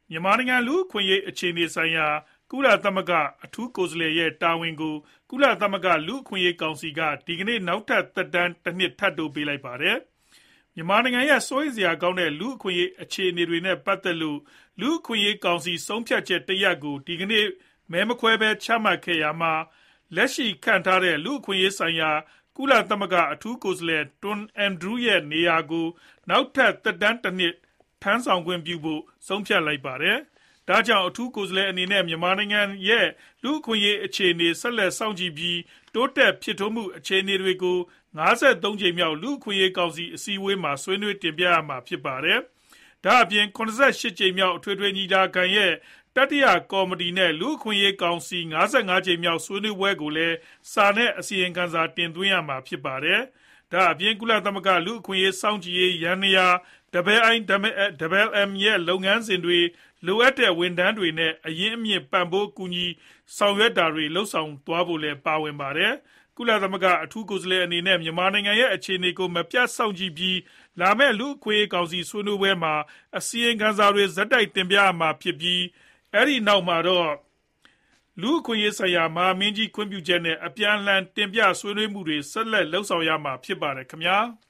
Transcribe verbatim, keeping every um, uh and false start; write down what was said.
မြန်မာနိုင်ငံလူ့အခွင့်အရေးအခြေအနေဆိုင်ရာကုလသမဂ္ဂအထူးကိုယ်စားလှယ်ရဲ့တာဝန်ကိုကုလသမဂ္ဂလူ့အခွင့်အရေးကောင်စီကဒီကနေ့နောက်ထပ်သက်တမ်းတစ်နှစ်ထပ်တိုးပေးလိုက်ပါတယ်။မြန်မာနိုင်ငံရဲ့စိုးရိမ်စရာကောင်းတဲ့လူ့အခွင့်အရေးအခြေအနေတွေနဲ့ပတ်သက်လို့လူ့အခွင့်အရေးကောင်စီဆုံးဖြတ်ချက်တရပ်ကိုဒီကနေ့မဲမခွဲပဲချမှတ်ခဲ့ရမှာလက်ရှိခန့်ထားတဲ့လူ့အခွင့်အရေးဆိုင်ရာကုလသမဂ္ဂအထူးကိုယ်စားလှယ်တွန်အန်ဒရူးရဲ့နေရာကိုနောက်ထပ်သက်တမ်းတစ်နှစ်ထမ်းဆောင်ခွင့်ပြုဖို့ဆုံးဖြတ်လိုက်ပါတယ်။ဒါကြောင့်အထူးကိုယ်စားလှယ်အနေနဲ့မြန်မာနိုင်ငံရဲ့လူ့အခွင့်အရေးအခြေအနေဆက်လက်စောင့်ကြည့်ပြီးတိုးတက်ဖြစ်ထွန်းမှုအခြေအနေတွေကို၅၃ကြိမ်မြောက်လူ့အခွင့်အရေးကောင်စီအစည်းအဝေးမှာဆွေးနွေးတင်ပြရမှာဖြစ်ပါတယ်။ဒါအပြင်၇၈ကြိမ်မြောက်အထွေထွေညီလာခံရဲ့တတိယကော်မတီနဲ့လူ့အခွင့်အရေးကောင်စီ၅၅ကြိမ်မြောက်ဆွေးနွေးပွဲကိုလည်းစာနဲ့အစီရင်ခံစာတင်သွင်းရမှာဖြစ်ပါတယ်။ဒါအပြင်ကုလသမဂ္ဂလူ့အခွင့်အရေးစောင့်ကြည့်ရေးယန္တရား Double I Double M ရဲ့လုပ်ငန်းစဉ်တွေလိုအပ်တဲ့ဝန်ထမ်းတွေနဲ့အရင်းအမြစ်ပံ့ပိုးကူညီဆောင်ရွက်တာတွေလှုပ်ဆောင်သွားဖို့လည်းပါဝင်ပါတယ်။ကုလသမဂ္ဂအထူးကိုယ်စားလှယ်အနေနဲ့မြန်မာနိုင်ငံရဲ့အခြေအနေကိုမပြတ်စောင့်ကြည့်ပြီးလာမယ့်လူ့အခွင့်အရေးကောင်စီဆွေးနွေးပွဲမှာအစီရင်ခံစာတွေဇက်တိုက်တင်ပြရမှာဖြစ်ပြီးအဲ့ဒီနောက်မှာတော့လူ့အခွင့်အရေးဆိုင်ရာမဟာမင်းကြီးခွင့်ပြုချက်နဲ့အပြန်အလှန်တင်ပြဆွေးနွေးမှုတွေဆက်လက်လှုပ်ဆောင်ရမှာဖြစ်ပါတယ်ခင်ဗျာ။